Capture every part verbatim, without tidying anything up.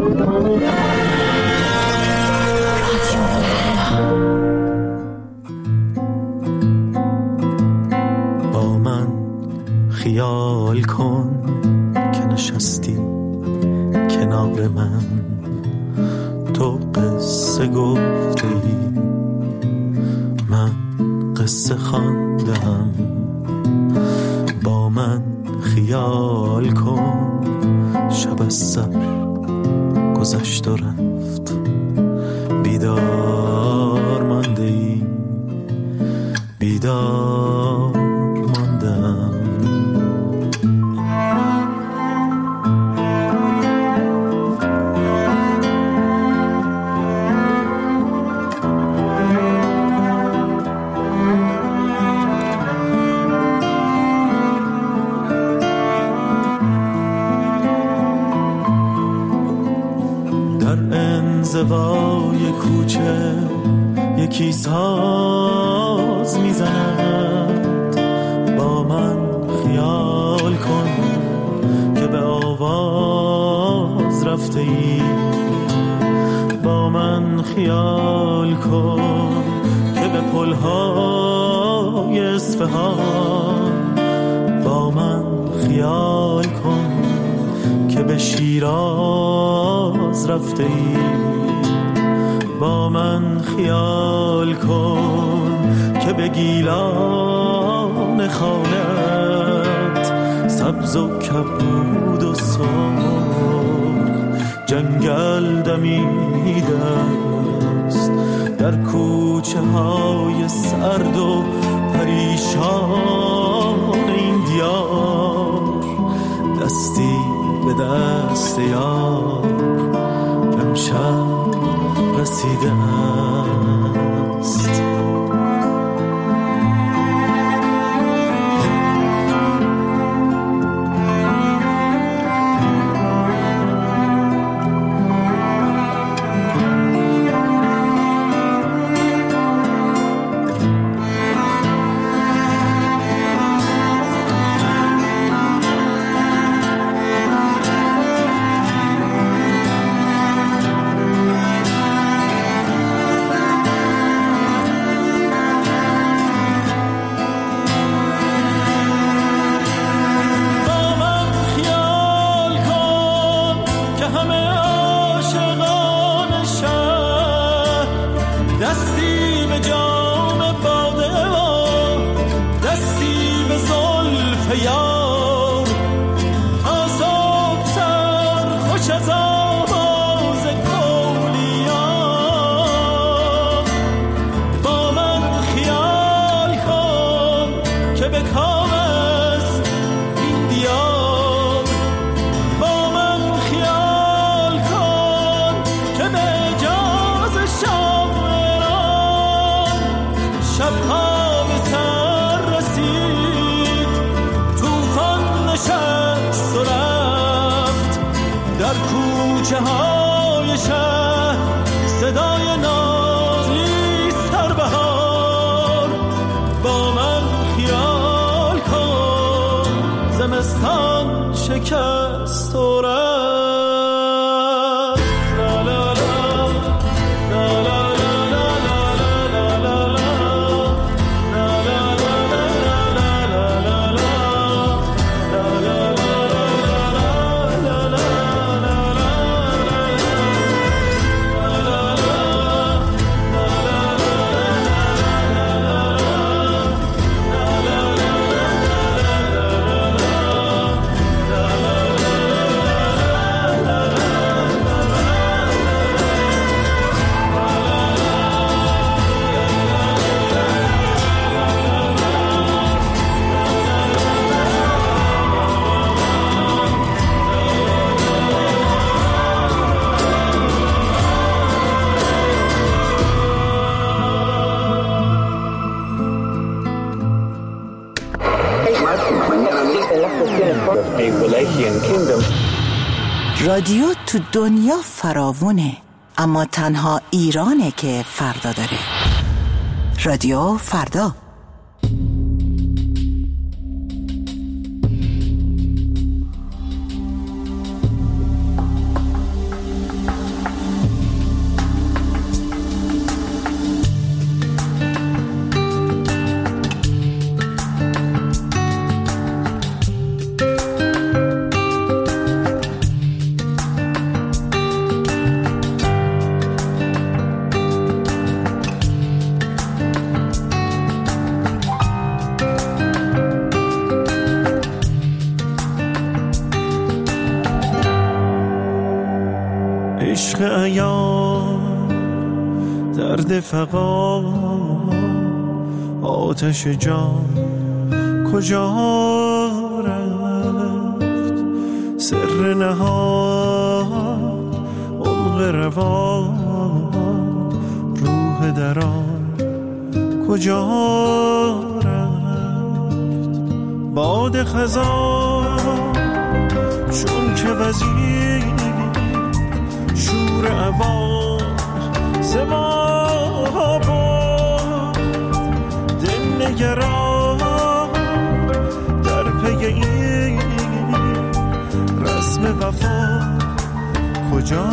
با من خیال کن که نشستی کنار من، تو قصه گفته ای من قصه خواندم. با من خیال کن شب از سر گذشت و رفت، بیدار مانده ای بیدار ماندم. انزوای کوچه یکی ساز میزند، با من خیال کن که به آواز رفته ای. با من خیال کن که به پلهای اصفهان، با من خیال کن که به شیراز رفته ای. با من خیال کن که به گیلان خانت سبز و کبود و سرخ جنگل دمیده است. در کوچه های سرد و پریشان این دیار دستی به دست یار امشب رسیده است. کوچه های شهر صدای نازلی سربهار. با من خیال کن زمستان شکست و رفت. رادیو تو دنیا فراوونه، اما تنها ایرانه که فردا داره. رادیو فردا. عشق عیان درد فقا آتش جان کجا رفت سر نهان عمق روان روح دران کجا رفت باد خزان چون که وزیر شور عوام زما بود دل نگران در پی این رسم وفا کجا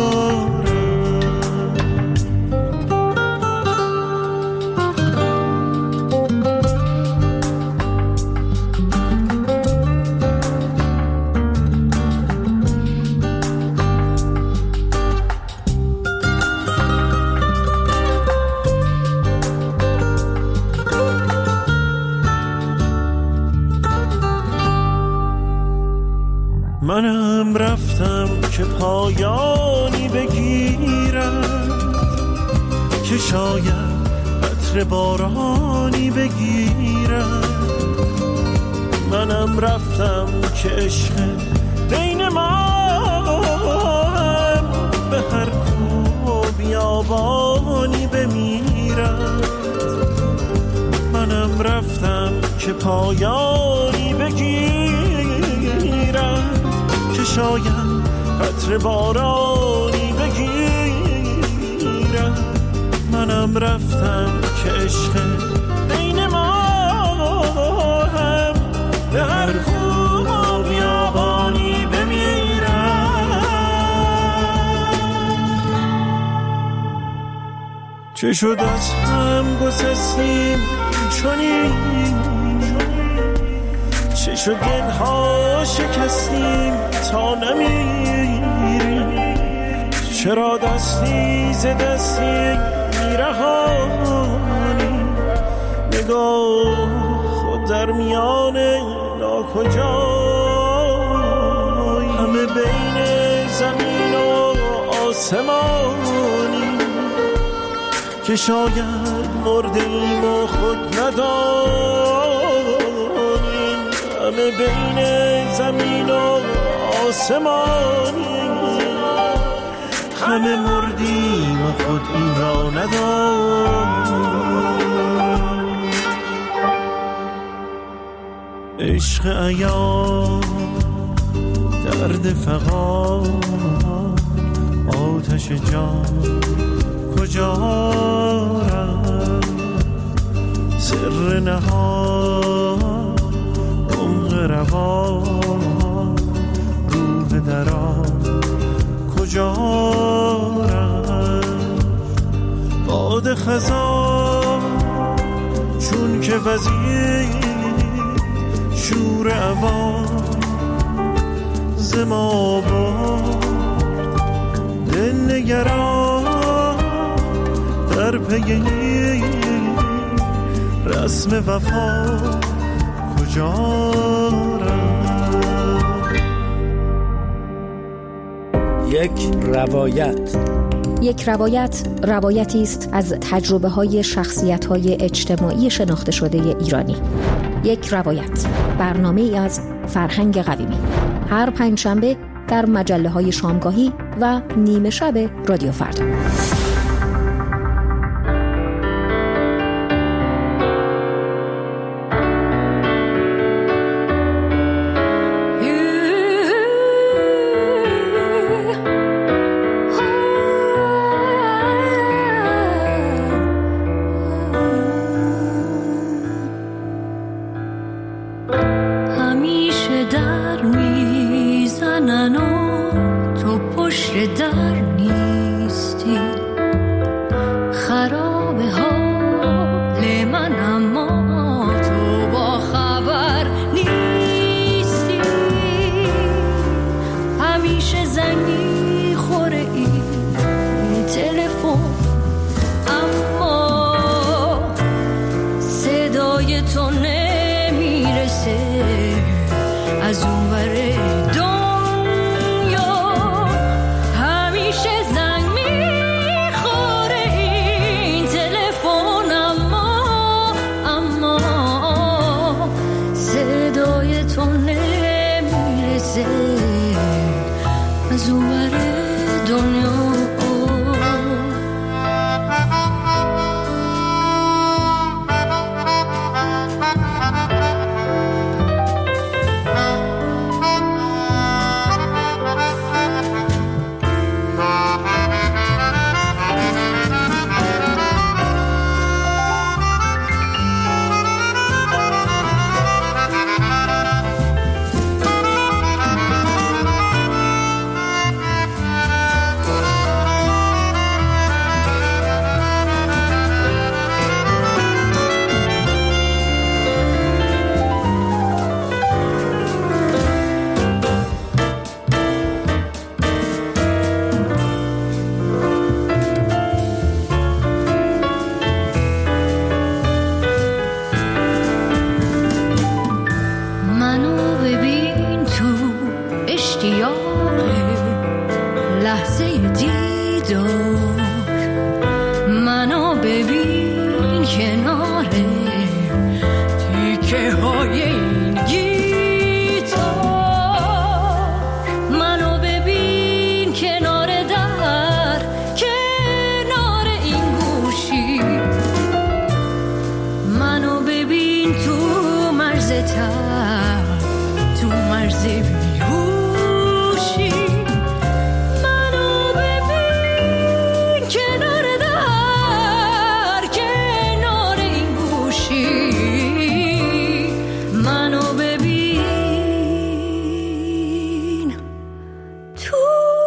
منم رفتم که پایانی بگیرم که شاید عطر بارانی بگیرم منم رفتم که عشق بین ما هم به هر کو بیابانی بمیرم منم رفتم که پایانی بگیرم که شاید قطر بارانی بگیرم منم رفتم که عشق بین ما هم به هر خون بیابانی بمیرم چه شد از هم گسستیم چنین چه شد دلها شکستیم تا نمیریم چرا دستی ز دستی میرهانی نگاه خود در میان ناکجای همه بین زمین و آسمانی که شاید مردیم و خود ندانیم همه بین زمین و آسمانی همه مردیم و خود این را ندانیم عشق عیان درد فغان آتش جان کجا رفت سر نهان عمق روان روح دران کجا رفت باد خزان چون که وزیر شور عوام زما برد دل نگران در پی رسم وفا کجا رفت یک روایت یک روایت روایتی است از تجربه های شخصیت های اجتماعی شناخته شده ایرانی. یک روایت، برنامه ای از فرهنگ قویمی، هر پنجشنبه در مجله های شامگاهی و نیمه شب رادیو فردا. از اونور دنیا همیشه موقع دیدار منو ببین کناره تیکه های این گیتار، منو ببین کنار در کنار این گوشی، منو ببین تو مرز تر تو مرز بیهوشی، منو ببین کنار در کنار این گوشی، منو ببین تو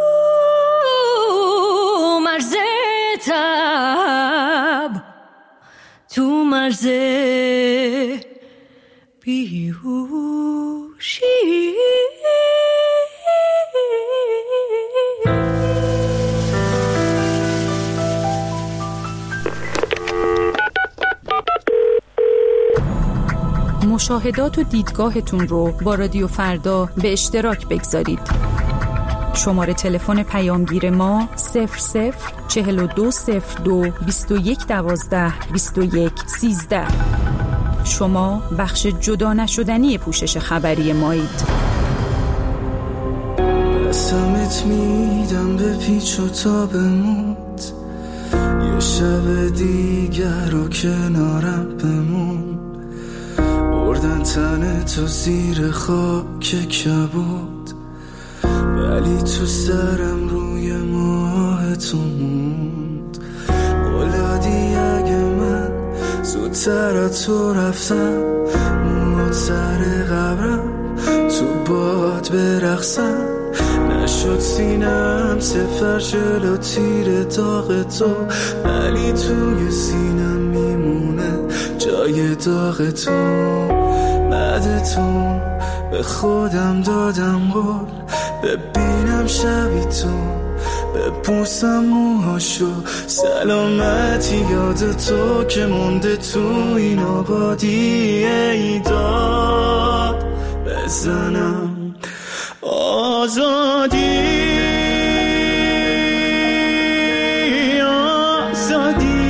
مرز تب تو مرز بیهوشی. مشاهدات و دیدگاهتون رو با رادیو فردا به اشتراک بگذارید. شماره تلفن پیامگیر ما صفر صفر چهل و دو صفر دو بیست و یک دوازده بیست و یک سیزده. شما بخش جدا نشدنی پوشش خبری مایید. قسمت میدم به پیچ و تابموت، یه شب دیگر رو کنارم بمون، بردن تن تو زیر خاک کبود، ولی تو سرم روی ماه تو موند. بلادی اگه من زودتر از تو رفتم، موت سر قبرم تو باد برقصم، نشد سینم سفر جلو تیر داغ تو، ولی توی سینم میمونه جای داغ تو. بعد تو به خودم دادم قول ببینم شبی تو، بپوسم موهاشو سلامتی یاد تو که مونده تو این آبادی ایداد. بزنم آزادی آزادی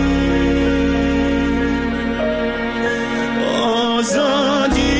آزادی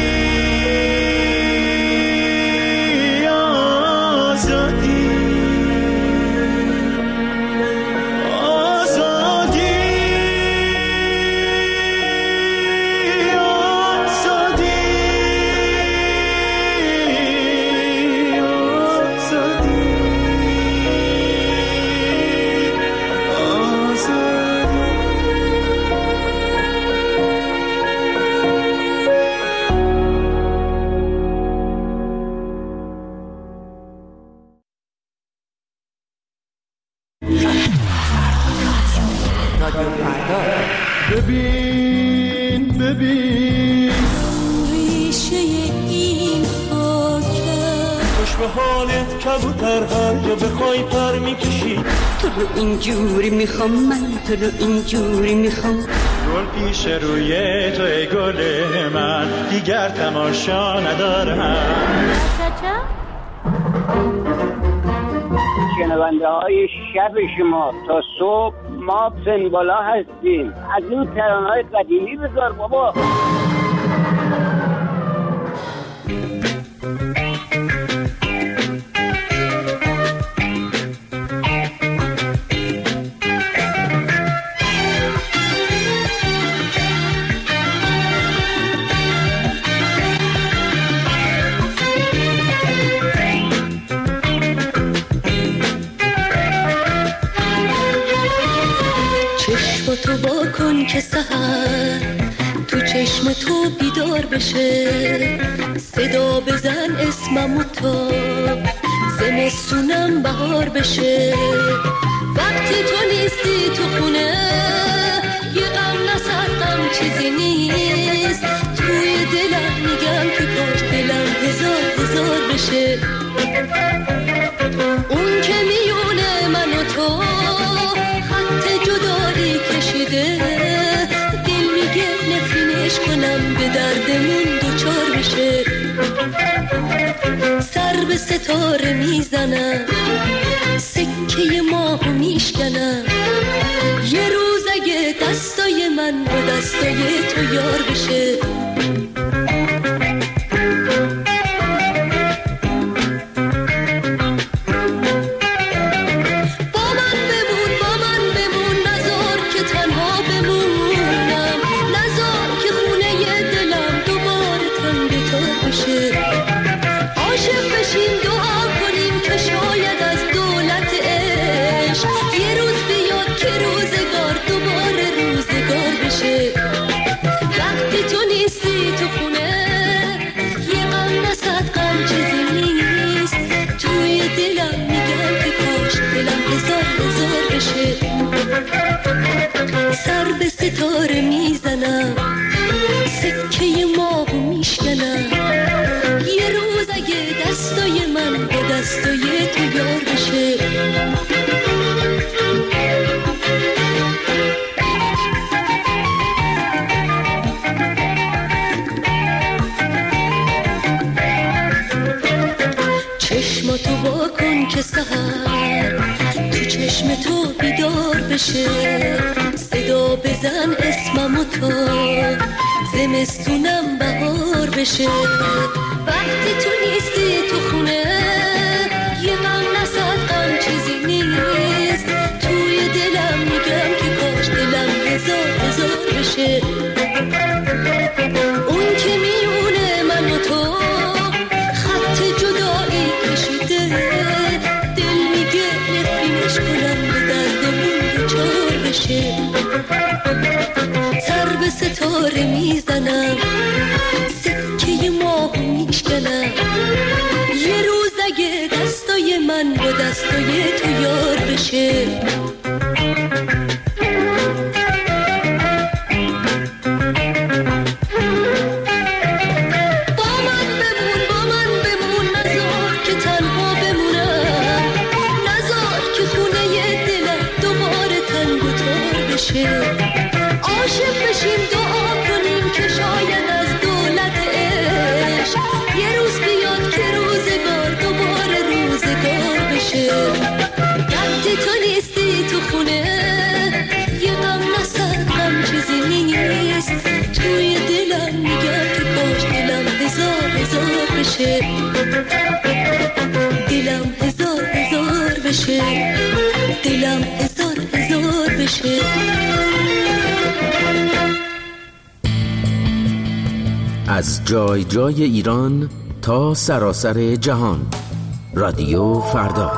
ببین ببین ریشه این خاکه، خوش به حالت کبوتر هر جا بخوای پر میکشی، تو رو اینجوری میخوام من، تو رو اینجوری میخوام. گل پیش روی تو ای گل من، دیگر تماشا ندارم. شنونده های شب شما تا صبح ما پنبالا هستیم. از اون ترانه های قدیمی بذار بابا. تو با کن که سحر تو چشم تو بیدار بشه، صدا بزن اسممو تا زمستونم بهار بشه. وقتی تو نیستی تو خونه یه غم نصد غم چیزی نیست، توی دلم میگم که کاش دلم هزار هزار بشه. اون که میونه من و تو خط جدایی کشیده، دل میگه نفرینش کنم به دردمون دوچار بشه. سر به ستاره میزنم سکه میشکنم. یه روز اگه دستای من با دستای تو یار بشه، سر به ستاره میزنم، سکه ماهو میشکنم. یه روز اگه دستای من با دستای تو یار بشه، چشماتو وا کن که سحر تو چشم تو بیدار بشه. صدا بزن اسممو تا زمستونم بهار بشه. وقتی تو نیستی تو خونه، یه غم نصد غم چیزی نیست. توی دلم میگم که کاش دلم هزار هزار بشه. اون که میونه من و تو خط جدایی کشیده، دل میگه نفرینش کنم به دردمون چار بشه. سر به ستاره میزنم، سکه ماهو میشکنم. یه روز اگه دستای من با دستای تو یار بشه، با من بمون با من بمون، نذار که تنها بمونم. نذار که خونه دلم دوباره تنگ و تار بشه. عاشق بشیم دعا کنیم که شاید از دولت عشق یه روز بیاد که روزگار دوباره روزگار بشه. وقتی تو نیستی تو خونه، یه غم نصد غم چیزی نیست. توی دلم میگم که کاش دلم هزار هزار بشه. دلم هزار هزار بشه. دلم هزار هزار بشه. از جای جای ایران تا سراسر جهان، رادیو فردا.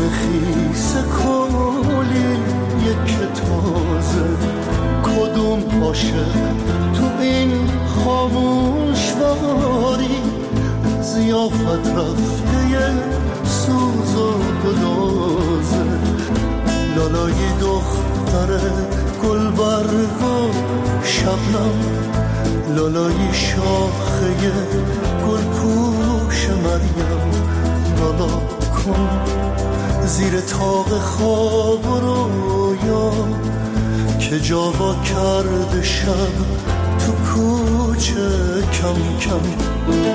خیس کلی یک تازه، کدوم عاشق تو این خاموش باری زیافت رفته یه سوز و گدازه. لالای دختر گل برگ و شبنم، لالای شاخه گل پوش مریم، لالا کن زیر طاق خواب و رویا که جاوا کرده شب تو کوچه کم کم.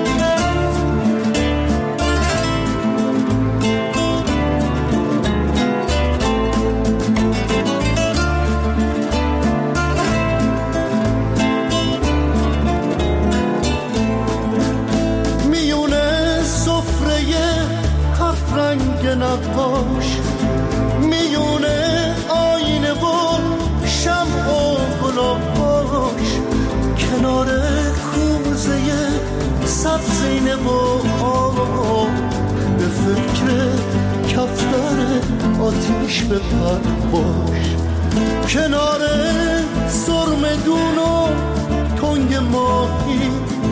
نقاش میونه آینه و شمع و گلاباش، کنار کوزه سبزینه و آب به فکر کفتر آتیش بپر باش، کنار سرمدون و تنگ ماهی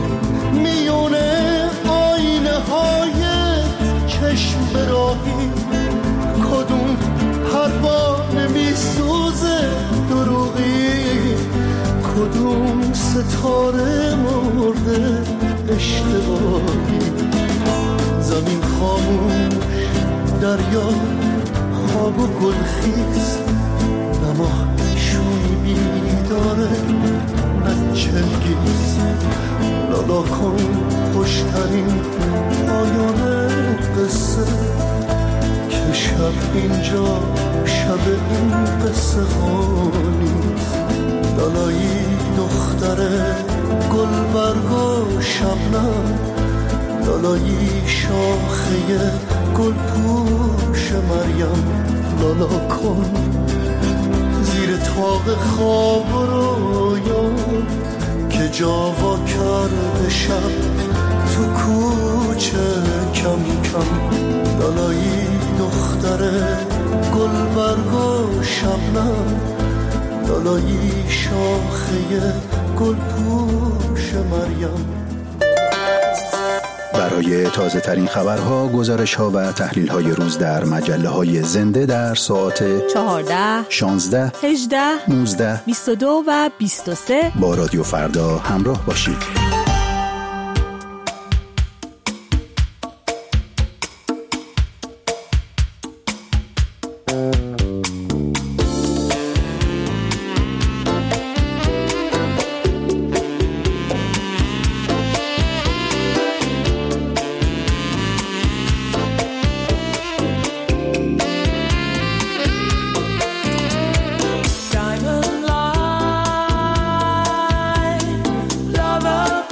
میونه آینه های چشم براهی، کدوم پروانه میسوزه دروغی، کدوم ستاره مرده اشتباهی. زمین خاموش، دریا خواب و گلخیز، نماه شوی بیداره نه چلگیز. لالا کن خوشترین پایان قصه که شب اینجا شب این قصه ها نیست. لالایی دختر گل برگ و شبنم، لالایی شاخه گل پوش مریم، لالا کن زیر طاق خواب و رویا که جاوا کرده شب تو کوچه کم کم. لالایی دختر گل برگ و شبنم، لالایی شاخه گل پوش مریم. برای تازه ترین خبرها، گزارش ها و تحلیل های روز در مجله های زنده در ساعت چهارده، شانزده، هجده، نوزده، بیست و دو و بیست و سه با رادیو فردا همراه باشید. Lover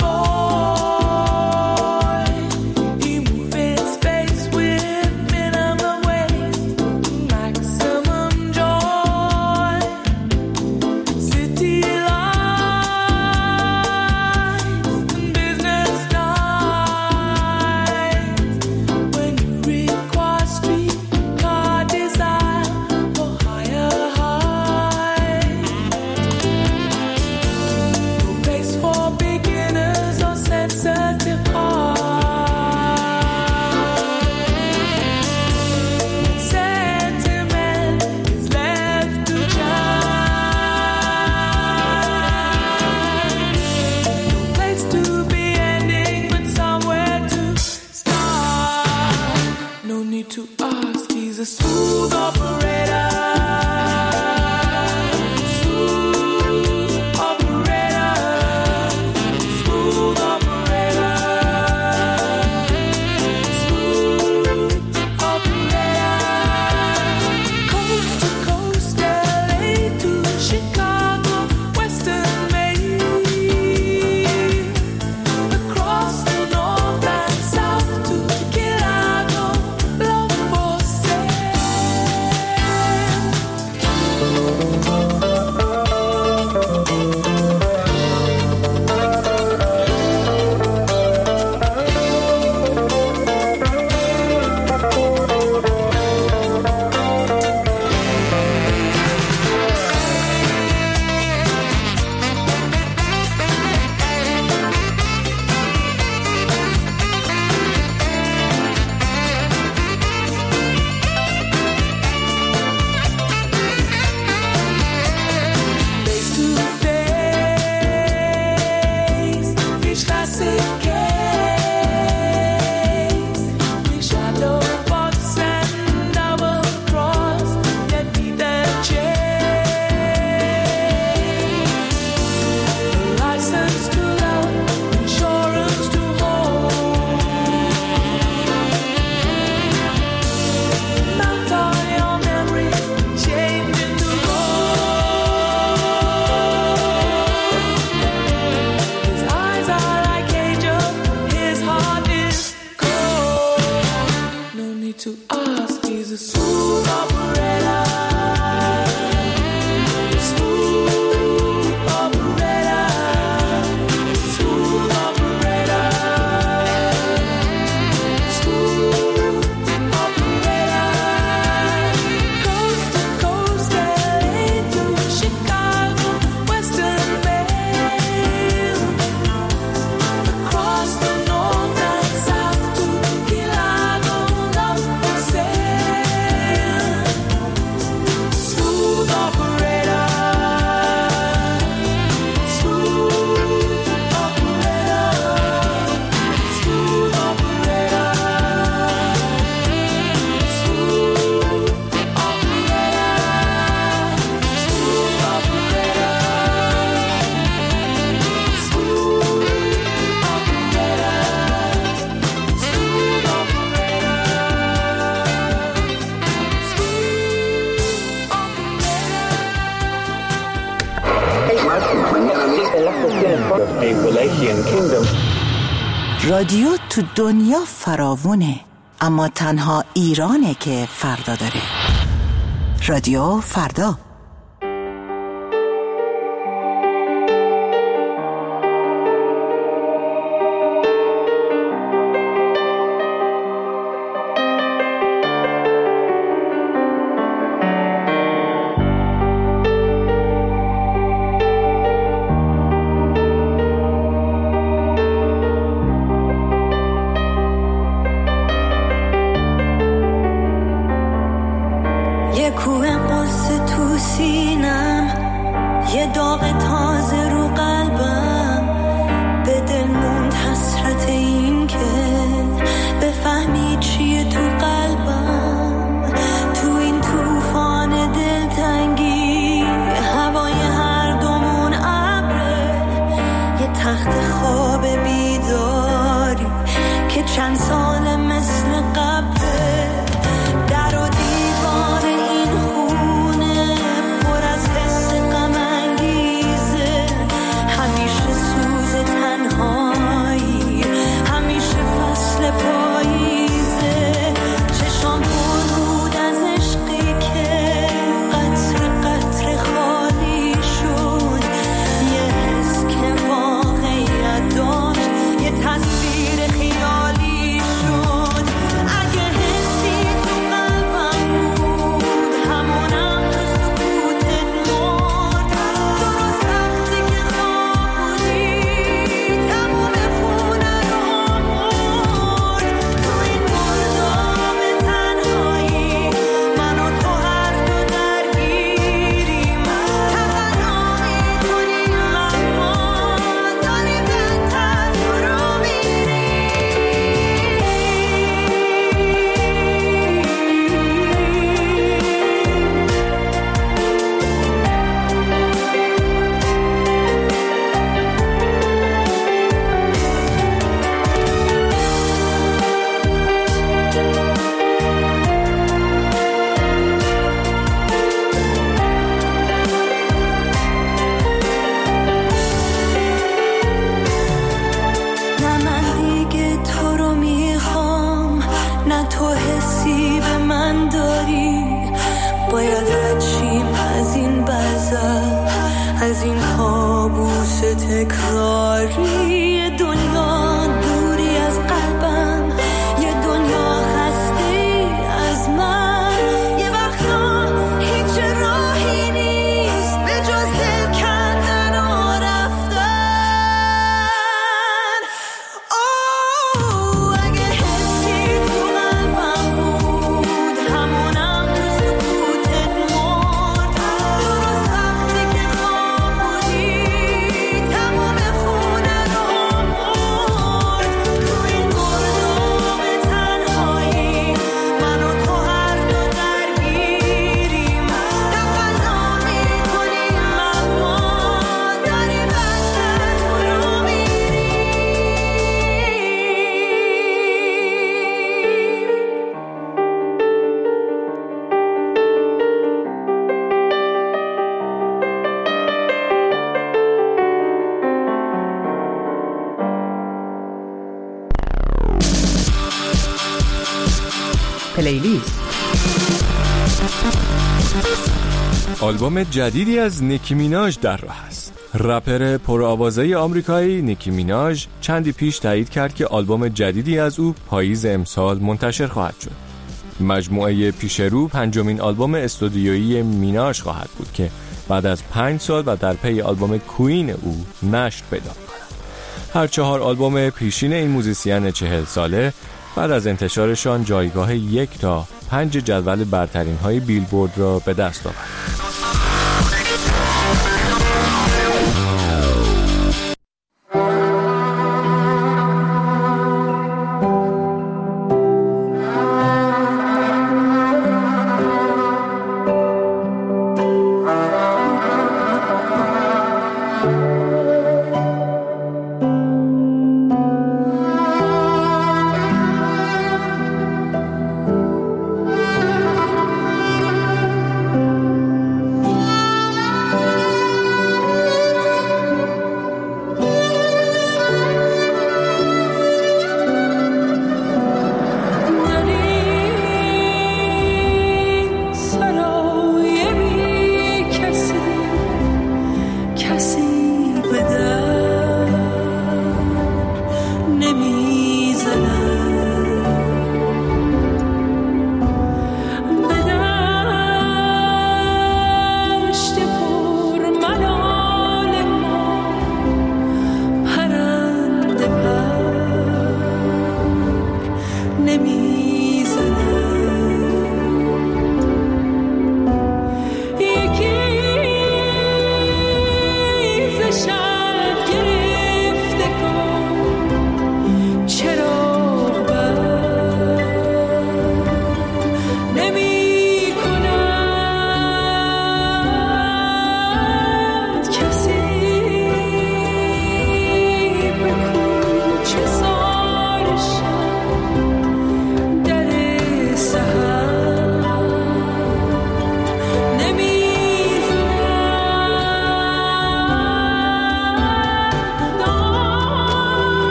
Appalachian Kingdom. رادیو تو دنیا فراوونه، اما تنها ایرانه که فردا داره. رادیو فردا. پلیلیست. آلبوم جدیدی از نیکی میناژ در راه است. رپر پرآوازه آمریکایی نیکی میناژ چندی پیش تایید کرد که آلبوم جدیدی از او پاییز امسال منتشر خواهد شد. مجموعه پیش رو پنجمین آلبوم استودیویی میناژ خواهد بود که بعد از پنج سال و در پی آلبوم کوین او نشر پیدا کند. هر چهار آلبوم پیشین این موزیسین چهل ساله بعد از انتشارشان جایگاه یک تا پنج جدول برترین های بیلبورد را به دست آورد.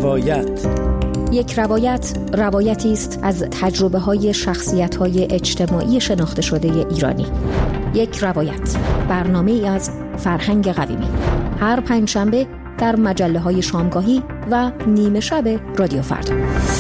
روایت. یک روایت روایتی است از تجربه های شخصیت های اجتماعی شناخته شده ایرانی. یک روایت، برنامه ای از فرهنگ قویمی، هر پنجشنبه در مجله های شامگاهی و نیمه شب رادیو فردا.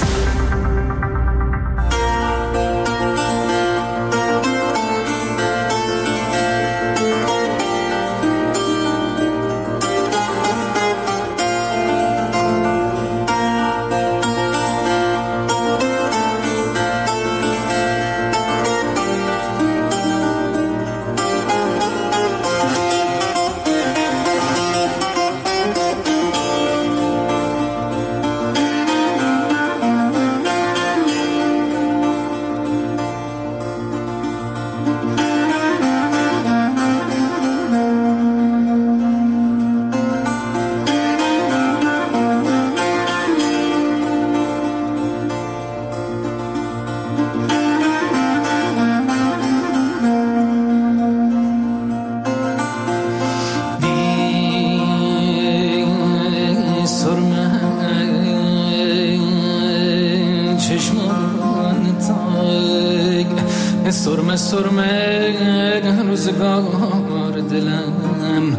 سرمه سرمه روزگار دلم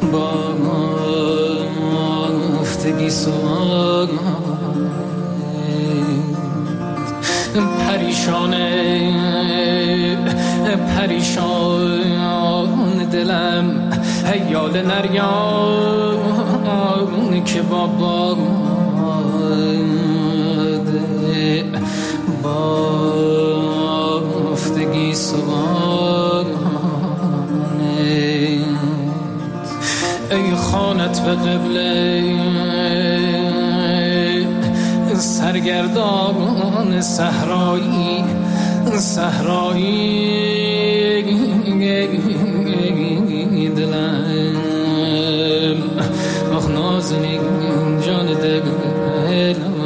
بافتگی سوال پریشانه پریشان دلم هیال نریان که بابا بافتگی سوانه ای خانت به قبله سرگردان صحرایی صحرایی دلم آخ نازنین جان دلم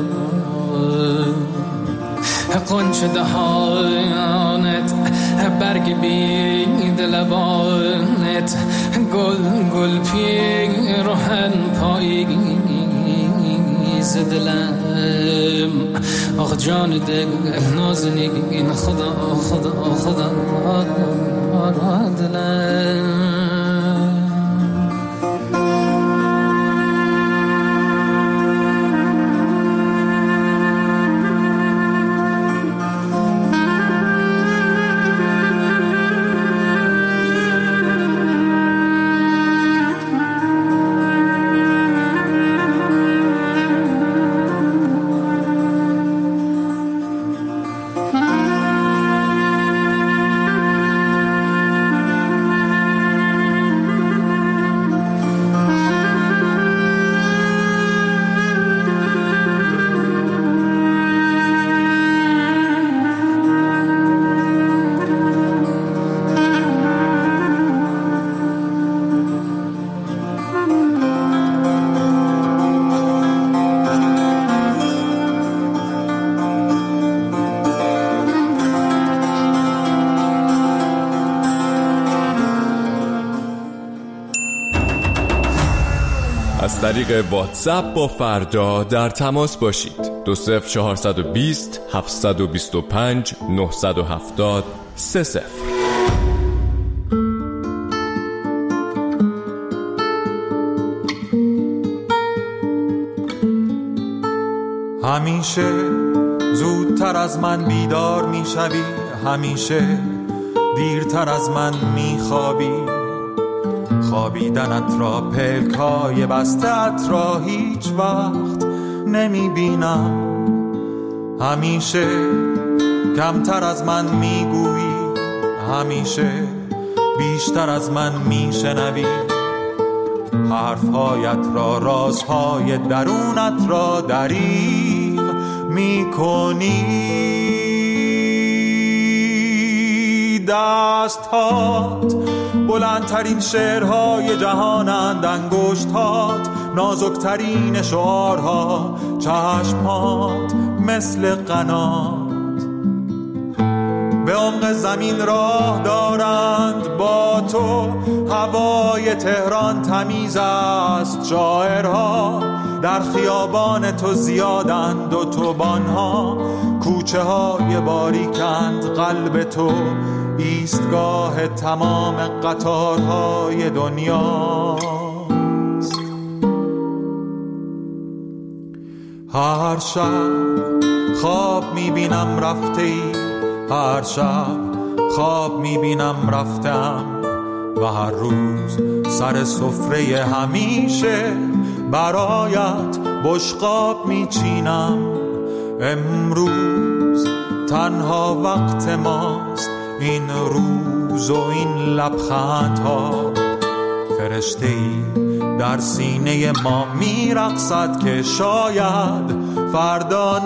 قنچه دهانت برگ بید لبانت گل گل پیرهن پاییز دلم آخ جان دل نازنین خدا خدا خدا دلم. از طریق واتساپ با فردا در تماس باشید. دو صفر چهارصد و بیست هفتصد و بیست و پنج نهصد و هفتاد سه صفر. همیشه زودتر از من بیدار میشوی، همیشه دیرتر از من میخوابی، خوابیدنت را پلکای بسته‌ات را هیچ وقت نمیبینم. همیشه کمتر از من میگویی، همیشه بیشتر از من میشنوی، حرفهایت را رازهای درونت را دریغ میکنی. دست‌هات بلندترین شعرهای جهانند، انگشت‌هات نازکترین شعارها، چشم‌هات مثل قنات به عمق زمین راه دارند. با تو هوای تهران تمیز است، شاعرها در خیابان تو زیادند و توبانها، کوچه های باریکند قلب تو، ایستگاه تمام قطارهای دنیاست. هر شب خواب میبینم رفته ای، هر شب خواب میبینم رفتم و هر روز سر سفره همیشه برایت بشقاب میچینم. امروز تنها وقت ماست این روز و این لبخندها، فرشته‌ای در سینه ما میرقصد که شاید فردا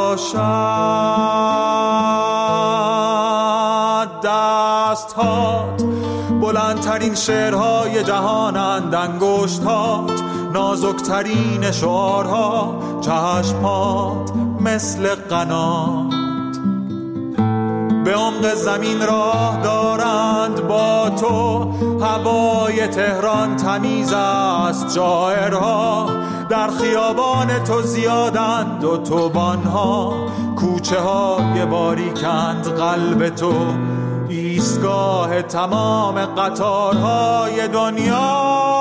نباشد. دست‌هات بلندترین شعرهای جهانند، انگشت‌هات نازکترین شعارها، چشم‌هات مثل قنات به عمق زمین راه دارند. با تو هوای تهران تمیز است، شاعرها در خیابان تو زیادند و توبانها، کوچه های باریکند قلب تو، ایستگاه تمام قطارهای دنیا.